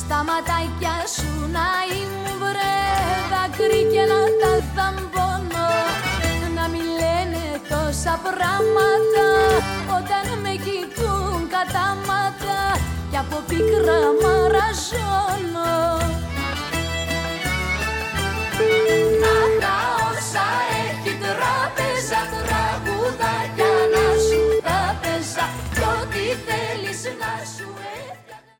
στα ματάκια σου να ήμουν βρε δάκρυ και να τα θαμπώνω, να μην λένε τόσα πράγματα όταν με κοιτούν κατάματα κι από πίκρα μαραζώνω.